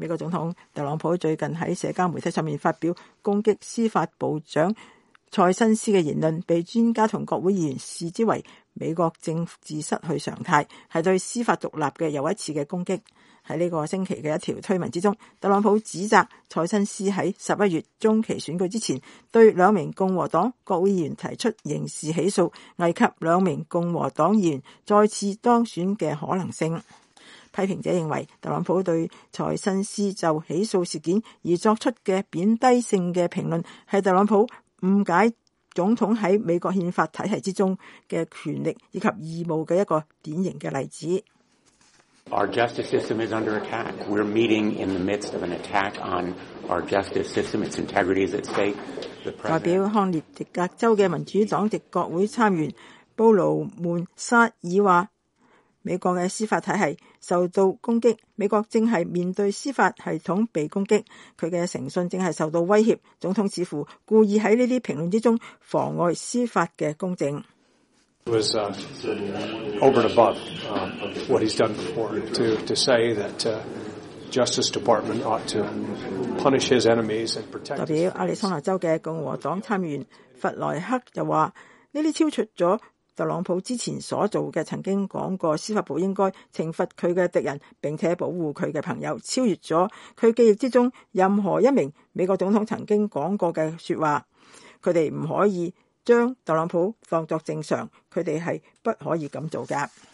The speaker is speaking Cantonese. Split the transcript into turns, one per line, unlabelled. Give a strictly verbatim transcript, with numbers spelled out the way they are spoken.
美國總統特朗普最近喺社交媒體上面發表攻擊司法部長蔡新斯嘅言論，被專家同國會議員視之為美國政治失去常態，係對司法獨立嘅又一次嘅攻擊。喺呢個星期嘅一條推文之中，特朗普指責蔡新斯喺十一月中期選舉之前對兩名共和黨國會議員提出刑事起訴，危及兩名共和黨議員再次當選嘅可能性。批評者認為，特朗普對蔡新斯就起訴事件而作出嘅貶低性嘅評論，係特朗普誤解總統喺美國憲法體系之中嘅權力以及義務嘅一個典型嘅例子。
Our justice system is under attack. We're meeting in the midst of an attack on our justice system. Its integrity is at stake.
代表康涅狄格州嘅民主黨籍國會參議員布魯門沙爾話，美國嘅司法體系受到攻擊，美國正係面對司法系統被攻擊，佢嘅誠信正係受到威脅。總統似乎故意喺呢啲評論之中妨礙司法嘅公正。
It was uh, over and above uh, what he's done before to, to say that uh, Justice Department ought to punish his enemies and protect.
代表亞利桑那州嘅共和黨參議員弗萊克就話：呢啲超出咗特朗普之前所做嘅，曾經講過司法部應該懲罰佢嘅敵人並且保護佢嘅朋友，超越咗佢記憶之中任何一名美國總統曾經講過嘅說話。佢哋唔可以將特朗普當作正常，佢哋係不可以咁做㗎。